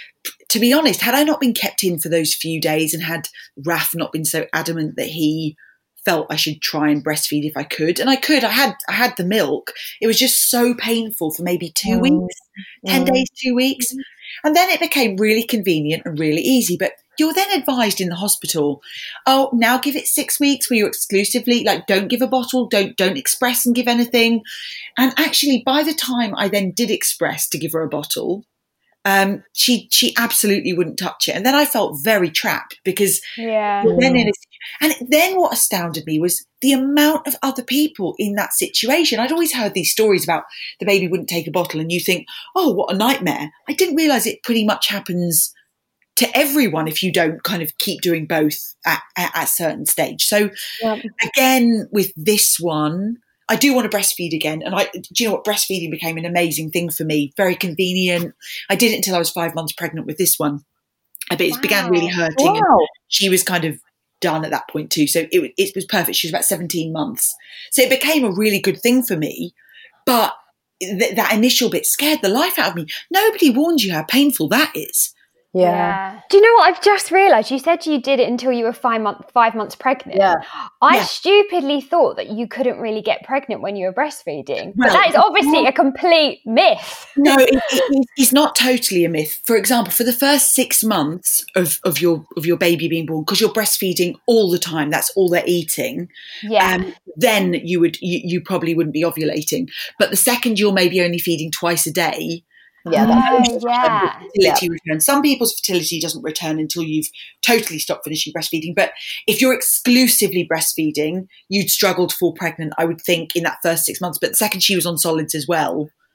to be honest, had I not been kept in for those few days and had Raf not been so adamant that he felt I should try and breastfeed if I could, and I could, I had, I had the milk. It was just so painful for maybe two Mm. weeks, ten days, two weeks. And then it became really convenient and really easy. But you're then advised in the hospital, oh, now give it six weeks where you're exclusively, like, don't give a bottle, don't, don't express and give anything. And actually, by the time I then did express to give her a bottle, um, she she absolutely wouldn't touch it. And then I felt very trapped because Yeah. then in a, and then what astounded me was the amount of other people in that situation. I'd always heard these stories about the baby wouldn't take a bottle and you think, oh, what a nightmare. I didn't realise it pretty much happens to everyone if you don't kind of keep doing both at, at, at a certain stage. So Yeah. again, with this one, I do want to breastfeed again. And I, do you know what? Breastfeeding became an amazing thing for me. Very convenient. I did it until I was five months pregnant with this one. But it Wow. began really hurting. And Wow. she was kind of done at that point too. So it, it was perfect. She was about seventeen months. So it became a really good thing for me. But th- that initial bit scared the life out of me. Nobody warns you how painful that is. Yeah. Do you know what I've just realised? You said you did it until you were five month five months pregnant. Yeah. I Yeah. stupidly thought that you couldn't really get pregnant when you were breastfeeding. Well, but that is obviously a complete myth. No, it, it, it's not totally a myth. For example, for the first six months of, of your of your baby being born, because you're breastfeeding all the time, that's all they're eating. Yeah. Um, then you would you, you probably wouldn't be ovulating. But the second you're maybe only feeding twice a day, Yeah. That's, Oh, yeah. fertility returns. Some people's fertility doesn't return until you've totally stopped finishing breastfeeding. But if you're exclusively breastfeeding, you'd struggle to fall pregnant, I would think, in that first six months. But the second she was on solids as well,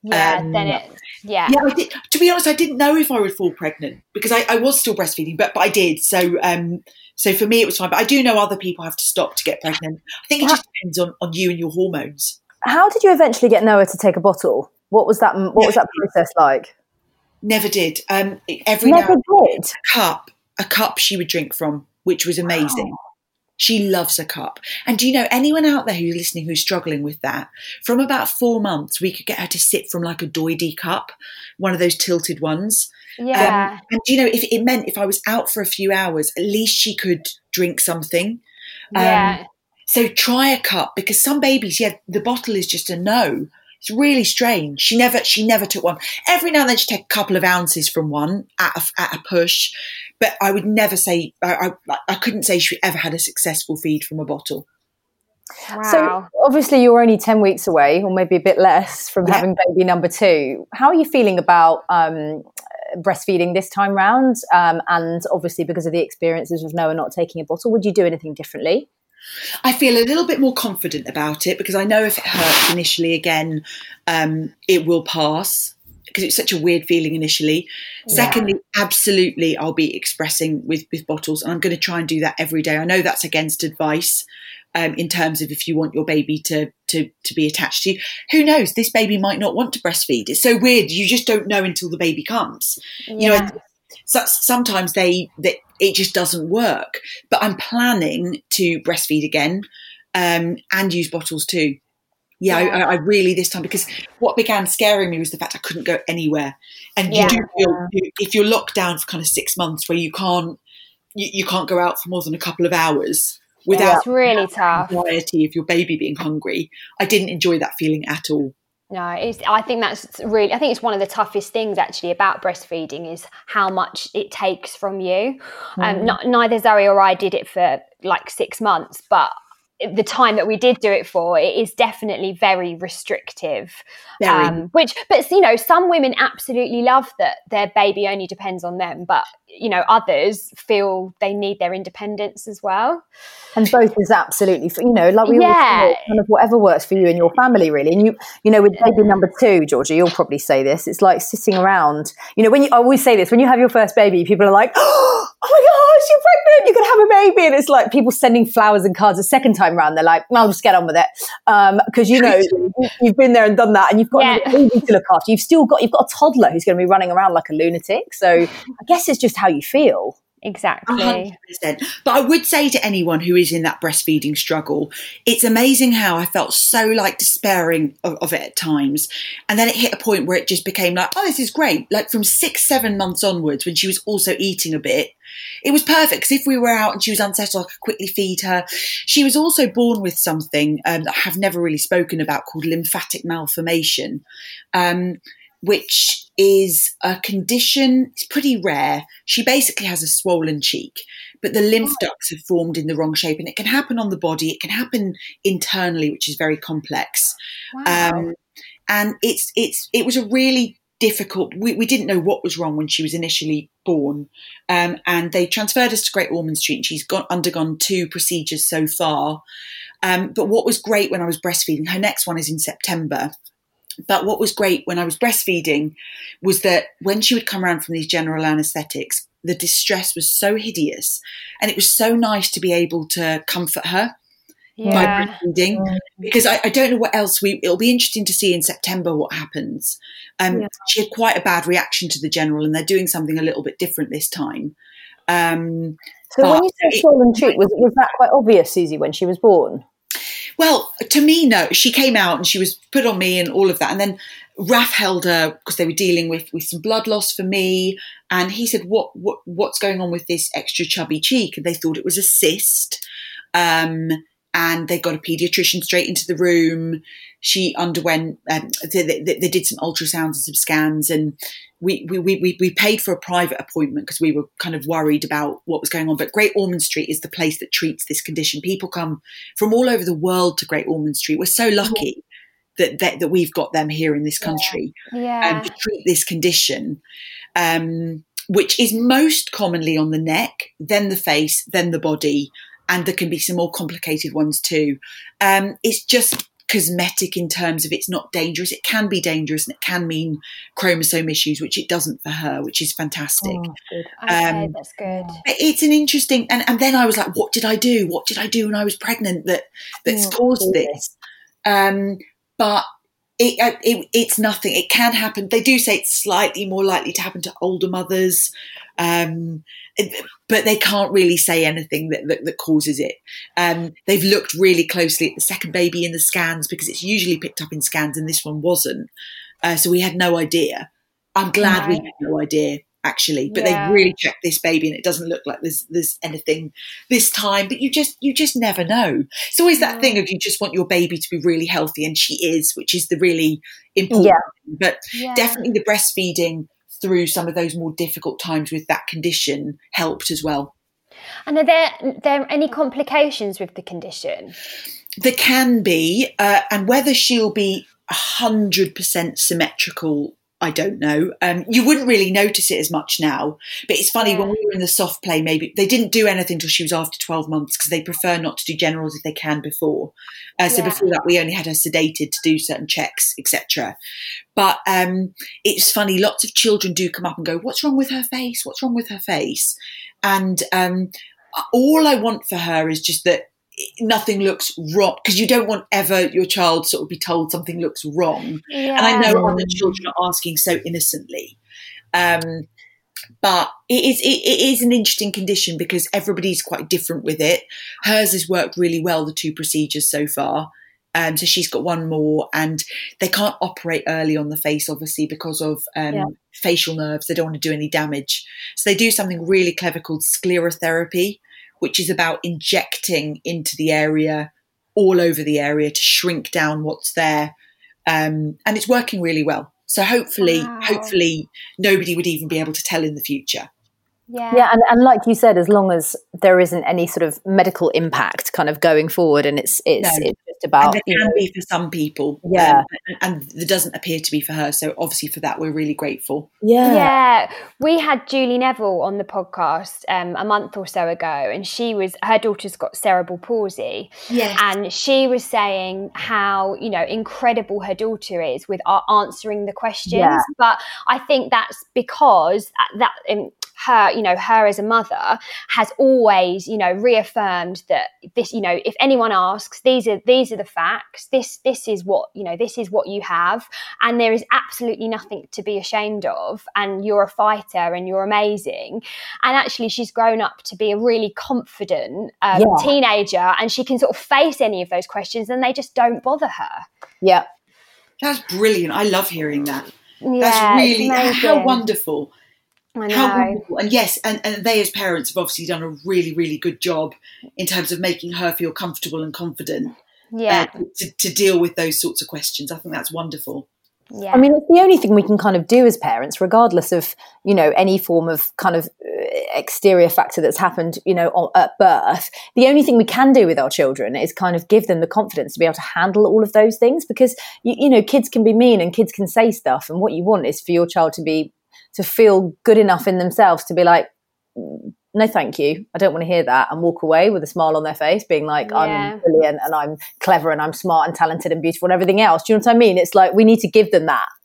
Yeah, um, then it, yeah. Yeah, I did, to be honest, I didn't know if I would fall pregnant because I, I was still breastfeeding, but, but I did. So um, so for me, it was fine. But I do know other people have to stop to get pregnant. I think it just depends on, on you and your hormones. How did you eventually get Noah to take a bottle? What was that? What Never was that process like? Never did. Um, every Never now did. A cup, a cup she would drink from, which was amazing. Wow. She loves a cup. And do you know, anyone out there who's listening who's struggling with that, from about four months, we could get her to sip from like a doily cup, one of those tilted ones. Yeah. Um, and do you know, if it meant if I was out for a few hours, at least she could drink something. Yeah. Um, so try a cup, because some babies, yeah, the bottle is just a no. It's really strange. She never, she never took one. Every now and then she'd take a couple of ounces from one at a, at a push, but I would never say, I, I, I couldn't say she ever had a successful feed from a bottle. Wow. So obviously you're only ten weeks away, or maybe a bit less, from yeah. having baby number two. How are you feeling about um, breastfeeding this time round? Um, and obviously because of the experiences of Noah not taking a bottle, would you do anything differently? I feel a little bit more confident about it, because I know if it hurts initially again, um, it will pass, because it's such a weird feeling initially. Yeah. Secondly, absolutely, I'll be expressing with, with bottles, and I'm going to try and do that every day. I know that's against advice um, in terms of if you want your baby to, to, to be attached to you. Who knows? This baby might not want to breastfeed. It's so weird. You just don't know until the baby comes. Yeah. You know, so sometimes they, they it just doesn't work. But I'm planning to breastfeed again um, and use bottles too. Yeah, yeah. I, I really this time, because what began scaring me was the fact I couldn't go anywhere. And yeah. you do feel, if you're locked down for kind of six months where you can't you, you can't go out for more than a couple of hours without yeah, it's really tough. Anxiety of your baby being hungry. I didn't enjoy that feeling at all. No, it's, I think that's really, I think it's one of the toughest things actually about breastfeeding is how much it takes from you. Mm. Um, not, neither Zoe or I did it for like six months, but the time that we did do it for, it is definitely very restrictive. Very. Um, which, but you know, some women absolutely love that their baby only depends on them, but you know, others feel they need their independence as well. And both is absolutely, you know, like we yeah. always say, kind of whatever works for you and your family, really. And you, you know, with baby number two, Georgia, you'll probably say this. It's like sitting around. You know, when you I always say this, when you have your first baby, people are like, "Oh my gosh, you're pregnant! You're gonna have a baby!" And it's like people sending flowers and cards a second time round. They're like, "I'll just get on with it," because um, you know you've been there and done that, and you've got yeah. a baby to look after. You've still got you've got a toddler who's going to be running around like a lunatic. So I guess it's just how you feel. Exactly. one hundred percent. But I would say to anyone who is in that breastfeeding struggle, it's amazing how I felt so like despairing of, of it at times. And then it hit a point where it just became like, oh, this is great. Like from six, seven months onwards, when she was also eating a bit, it was perfect. Because if we were out and she was unsettled, I could quickly feed her. She was also born with something um, that I have never really spoken about called lymphatic malformation, um, which is a condition, it's pretty rare. She basically has a swollen cheek, but the lymph ducts have formed in the wrong shape, and it can happen on the body. It can happen internally, which is very complex. Wow. Um, and it's it's it was a really difficult, we, we didn't know what was wrong when she was initially born. Um, and they transferred us to Great Ormond Street, and she's got, undergone two procedures so far. Um, but what was great when I was breastfeeding, her next one is in September. But what was great when I was breastfeeding was that when she would come around from these general anaesthetics, the distress was so hideous, and it was so nice to be able to comfort her yeah. by breastfeeding, mm. because I, I don't know what else we, it'll be interesting to see in September what happens. Um, yeah. She had quite a bad reaction to the general, and they're doing something a little bit different this time. Um, so when you said swollen cheek, was, was that quite obvious, Susie, when she was born? Well, to me, no. She came out and she was put on me and all of that. And then Raf held her because they were dealing with, with some blood loss for me. And he said, what, what what's going on with this extra chubby cheek? And they thought it was a cyst. Um, and they got a paediatrician straight into the room. She underwent, um, they, they, they did some ultrasounds and some scans. And we we we, we paid for a private appointment because we were kind of worried about what was going on. But Great Ormond Street is the place that treats this condition. People come from all over the world to Great Ormond Street. We're so lucky that that, that we've got them here in this country yeah. um, to treat this condition, um, which is most commonly on the neck, then the face, then the body. And there can be some more complicated ones too. Um, it's just cosmetic in terms of it's not dangerous. It can be dangerous and it can mean chromosome issues, which it doesn't for her, which is fantastic. Oh, good. Okay, um, that's good. It's an interesting, and, and then I was like, what did I do? What did I do when I was pregnant that that's oh, caused really? this? Um, but it, it it's nothing. It can happen. They do say it's slightly more likely to happen to older mothers. Um, but they can't really say anything that, that, that causes it. Um, they've looked really closely at the second baby in the scans because it's usually picked up in scans and this one wasn't. Uh, so we had no idea. I'm glad right. we had no idea, actually. But yeah. they really checked this baby and it doesn't look like there's there's anything this time. But you just you just never know. It's always that yeah. thing of you just want your baby to be really healthy, and she is, which is the really important yeah. thing. But yeah. definitely the breastfeeding through some of those more difficult times with that condition helped as well. And are there, there any complications with the condition? There can be, uh, and whether she'll be one hundred percent symmetrical, I don't know. Um, you wouldn't really notice it as much now. But it's funny, yeah. when we were in the soft play, maybe they didn't do anything until she was after twelve months because they prefer not to do generals if they can before. Uh, so yeah. before that, we only had her sedated to do certain checks, et cetera. But um, it's funny, lots of children do come up and go, what's wrong with her face? What's wrong with her face? And um, all I want for her is just that nothing looks wrong, because you don't want ever your child sort of be told something looks wrong. Yeah. And I know other children are asking so innocently. Um, but it is, it, it is an interesting condition because everybody's quite different with it. Hers has worked really well, the two procedures so far. Um, so she's got one more, and they can't operate early on the face, obviously, because of um, yeah. facial nerves. They don't want to do any damage. So they do something really clever called sclerotherapy, which is about injecting into the area, all over the area, to shrink down what's there. Um, and it's working really well. So hopefully, wow. hopefully nobody would even be able to tell in the future. Yeah, yeah, and, and like you said, as long as there isn't any sort of medical impact kind of going forward, and it's it's, no. it's just about... And there can know, be for some people, yeah, um, and, and there doesn't appear to be for her, so obviously for that we're really grateful. Yeah, yeah. We had Julie Neville on the podcast um, a month or so ago, and she was, her daughter's got cerebral palsy, yes. and she was saying how, you know, incredible her daughter is with answering the questions, yeah. but I think that's because that... Um, her, you know, her as a mother has always, you know, reaffirmed that this, you know, if anyone asks, these are these are the facts. This this is what, you know, this is what you have, and there is absolutely nothing to be ashamed of. And you're a fighter, and you're amazing. And actually, she's grown up to be a really confident um, yeah. teenager, and she can sort of face any of those questions, and they just don't bother her. Yeah, that's brilliant. I love hearing that. Yeah, that's really how wonderful. I know. How wonderful. And yes, and, and they as parents have obviously done a really, really good job in terms of making her feel comfortable and confident yeah. uh, to, to deal with those sorts of questions. I think that's wonderful. Yeah. I mean, it's the only thing we can kind of do as parents, regardless of, you know, any form of kind of exterior factor that's happened, you know, on, at birth. The only thing we can do with our children is kind of give them the confidence to be able to handle all of those things, because, you, you know, kids can be mean and kids can say stuff. And what you want is for your child to be to feel good enough in themselves to be like, no, thank you. I don't want to hear that, and walk away with a smile on their face, being like, yeah. I'm brilliant and I'm clever and I'm smart and talented and beautiful and everything else. Do you know what I mean? It's like, we need to give them that.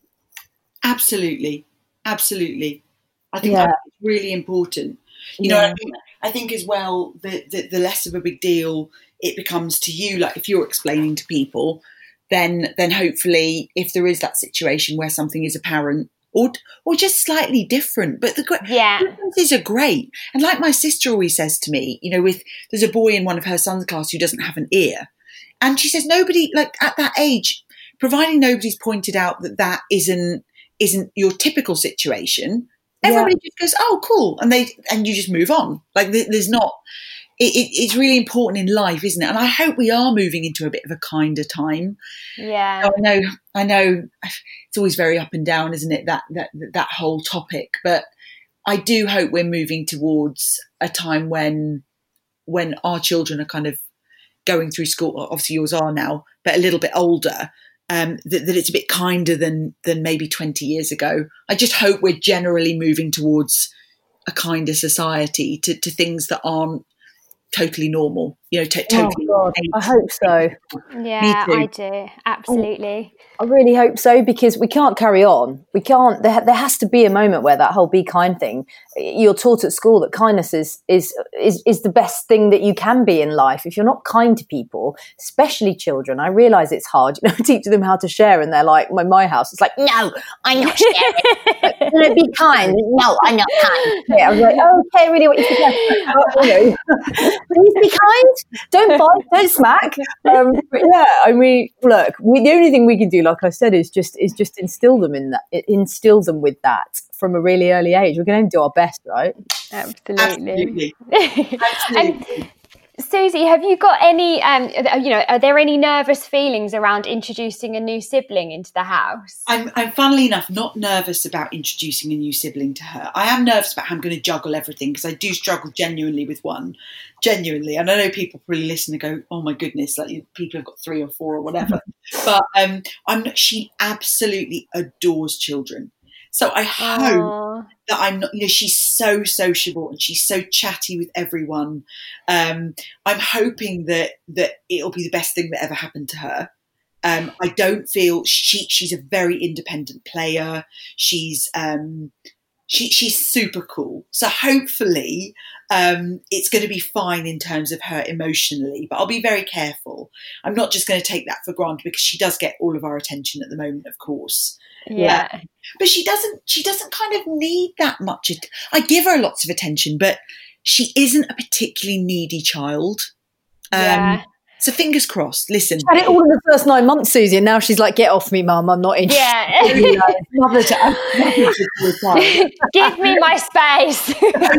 Absolutely. Absolutely. I think Yeah. that's really important. You Yeah. know, I think, I think as well, the, the, the less of a big deal it becomes to you, like if you're explaining to people, then then hopefully if there is that situation where something is apparent, Or, or just slightly different, but the yeah. differences are great. And like my sister always says to me, you know, with there's a boy in one of her son's class who doesn't have an ear, and she says nobody, like at that age, providing nobody's pointed out that that isn't isn't your typical situation, everybody yeah. just goes, oh, cool, and they and you just move on. Like there's not. It, it, it's really important in life, isn't it? And I hope we are moving into a bit of a kinder time. Yeah, I know. I know. It's always very up and down, isn't it? That that that whole topic. But I do hope we're moving towards a time when when our children are kind of going through school. Obviously, yours are now, but a little bit older. Um, that, that it's a bit kinder than than maybe twenty years ago. I just hope we're generally moving towards a kinder society to to things that aren't totally normal. You know, t- totally. Oh God, I hope so. Yeah, I do. Absolutely. I really hope so, because we can't carry on. We can't. There, there has to be a moment where that whole be kind thing. You're taught at school that kindness is is is is the best thing that you can be in life. If you're not kind to people, especially children, I realise it's hard. You know, teaching them how to share, and they're like, my my house. It's like, no, I'm not sharing. Like, no, be kind. No, I'm not kind. Yeah, I was like, oh, okay, really, what you suggest? Oh, you know, please be kind. Don't fight. Don't smack. Um, but yeah, I mean, look, we, the only thing we can do, like I said, is just is just instill them in that, instill them with that from a really early age. We can only do our best, right? Absolutely. Absolutely. Absolutely. And Susie, have you got any, um, you know, are there any nervous feelings around introducing a new sibling into the house? I'm, I'm funnily enough not nervous about introducing a new sibling to her. I am nervous about how I'm going to juggle everything, because I do struggle genuinely with one. Genuinely. And I know people probably listen and go, oh my goodness, like people have got three or four or whatever. But um, I'm not, she absolutely adores children. So I hope Aww. that I'm not, you know, she's so sociable and she's so chatty with everyone. Um, I'm hoping that that it'll be the best thing that ever happened to her. Um, I don't feel she she's a very independent player. She's um, she she's super cool. So hopefully um, it's going to be fine in terms of her emotionally. But I'll be very careful. I'm not just going to take that for granted, because she does get all of our attention at the moment, of course. Yeah. Uh, but she doesn't she doesn't kind of need that much. At- I give her lots of attention, but she isn't a particularly needy child. Um, Yeah. So fingers crossed. Listen. She had it all in the first nine months, Susie, and now she's like, get off me, Mum, I'm not interested. Yeah. You know, mother to- Give me my space.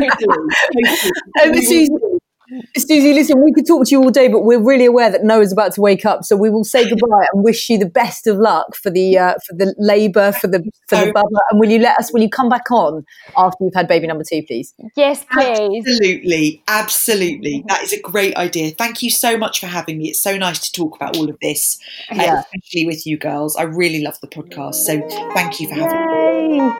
Um, Susie, Susie, listen, we could talk to you all day, but we're really aware that Noah's about to wake up, so we will say goodbye and wish you the best of luck for the uh, for the labour, for the for the bubba. And will you let us? Will you come back on after you've had baby number two, please? Yes, please. Absolutely, absolutely. That is a great idea. Thank you so much for having me. It's so nice to talk about all of this, uh, Yeah. especially with you girls. I really love the podcast, so thank you for having me. Yay.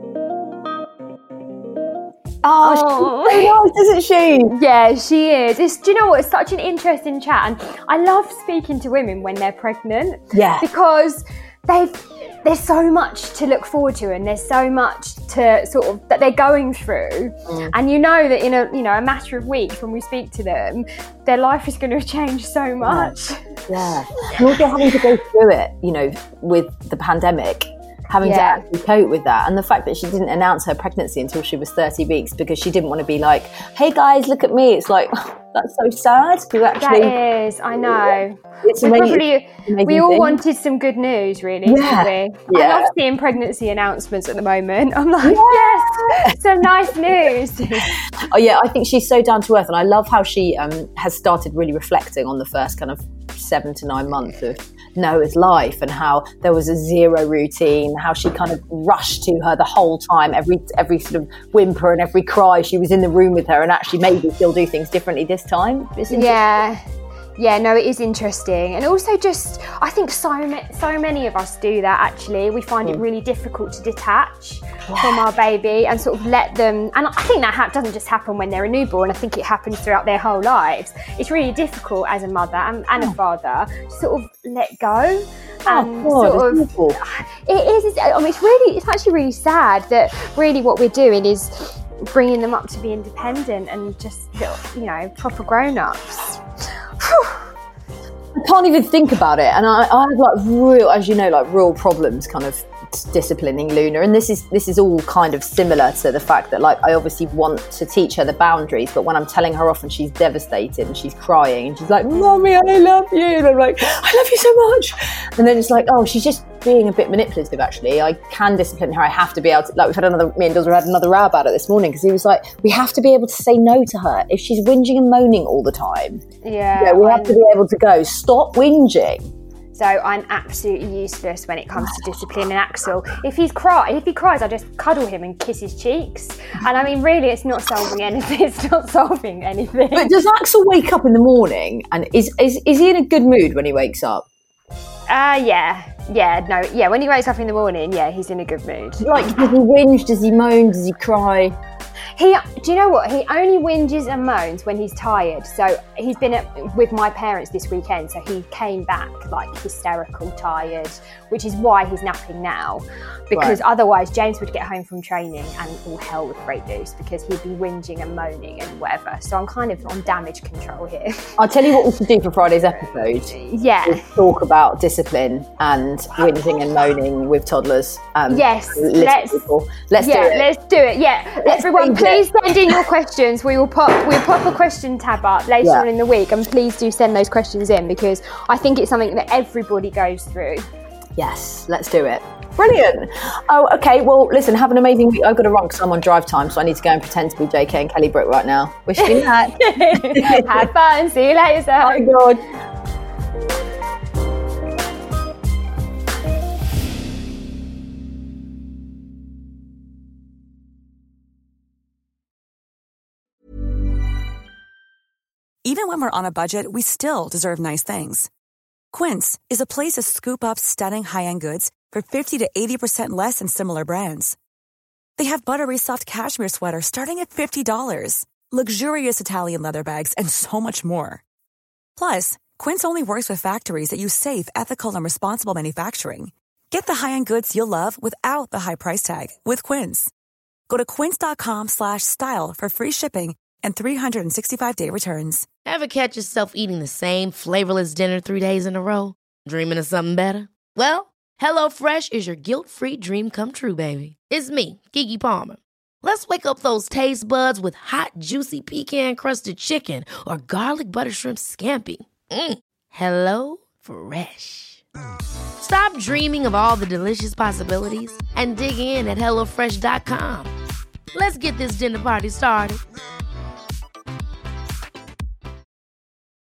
Oh, she's so nice, isn't she? Yeah, she is. It's, do you know what? It's such an interesting chat, and I love speaking to women when they're pregnant. Yeah. Because they've there's so much to look forward to, and there's so much to sort of that they're going through, mm. and you know that in a you know a matter of weeks when we speak to them, their life is going to change so much. Yeah. And also having to go through it, you know, with the pandemic. Having Yeah. to actually cope with that, and the fact that she didn't announce her pregnancy until she was thirty weeks because she didn't want to be like, hey guys, look at me. It's like, oh, that's so sad. You actually, That is, I know. It's we amazing. probably amazing we all thing. wanted some good news, really, Yeah. didn't we? Yeah. I love seeing pregnancy announcements at the moment. I'm like, yes, some nice news. Oh yeah, I think she's so down to earth, and I love how she um, has started really reflecting on the first kind of seven to nine months of Noah's life, and how there was a zero routine, how she kind of rushed to her the whole time, every every sort of whimper and every cry, she was in the room with her, and actually maybe she'll do things differently this time. Isn't Yeah. Yeah, no, it is interesting. And also just, I think so, ma- so many of us do that actually. We find mm. it really difficult to detach yeah. from our baby and sort of let them, and I think that ha- doesn't just happen when they're a newborn, I think it happens throughout their whole lives. It's really difficult as a mother and, and a father to sort of let go. And oh, God, sort of, awful. It is, it's, I mean, it's really, it's actually really sad that really what we're doing is bringing them up to be independent and just, you know, proper grown-ups. I can't even think about it, and I, I have like real, as you know, like real problems kind of disciplining Luna, and this is this is all kind of similar to the fact that like I obviously want to teach her the boundaries, but when I'm telling her off and she's devastated and she's crying and she's like, Mommy, I love you, and I'm like, I love you so much, and then it's like, oh, she's just being a bit manipulative. Actually, I can discipline her. I have to be able to, like we've had another, me and Dozza had another row about it this morning, because he was like, we have to be able to say no to her if she's whinging and moaning all the time. Yeah, yeah we have to be able to go, stop whinging. So I'm absolutely useless when it comes to disciplining Axel. If he's cry, if he cries, I just cuddle him and kiss his cheeks. And I mean, really, it's not solving anything. It's not solving anything. But does Axel wake up in the morning and is is is he in a good mood when he wakes up? Uh yeah, yeah, no, yeah. When he wakes up in the morning, yeah, he's in a good mood. Like, does he whinge? Does he moan? Does he cry? He, do you know what? He only whinges and moans when he's tired. So he's been at, with my parents this weekend. So he came back like hysterical, tired, which is why he's napping now. Because right. otherwise James would get home from training and all hell would break loose because he'd be whinging and moaning and whatever. So I'm kind of on damage control here. I'll tell you what we should do for Friday's episode. Yeah. We'll talk about discipline and whinging and moaning with toddlers. Um, yes. Let's, let's yeah, do it. Let's do it. Yeah. Let's Everyone, please send in your questions. We will pop we'll pop a question tab up later yeah. on in the week, and please do send those questions in because I think it's something that everybody goes through. Yes, let's do it. Brilliant. Oh, okay. Well, listen, have an amazing week. I've got to run because I'm on drive time, so I need to go and pretend to be J K and Kelly Brook right now. Wish me luck. Have fun. See you later. Oh, God. Even when we're on a budget, we still deserve nice things. Quince is a place to scoop up stunning high-end goods for fifty to eighty percent less than similar brands. They have buttery soft cashmere sweaters starting at fifty dollars, luxurious Italian leather bags, and so much more. Plus, Quince only works with factories that use safe, ethical, and responsible manufacturing. Get the high-end goods you'll love without the high price tag with Quince. Go to quince.com slash style for free shipping and three sixty-five day returns. Ever catch yourself eating the same flavorless dinner three days in a row? Dreaming of something better? Well, HelloFresh is your guilt-free dream come true, baby. It's me, Keke Palmer. Let's wake up those taste buds with hot, juicy pecan-crusted chicken or garlic butter shrimp scampi. Mm. Hello Fresh. Stop dreaming of all the delicious possibilities and dig in at hello fresh dot com. Let's get this dinner party started.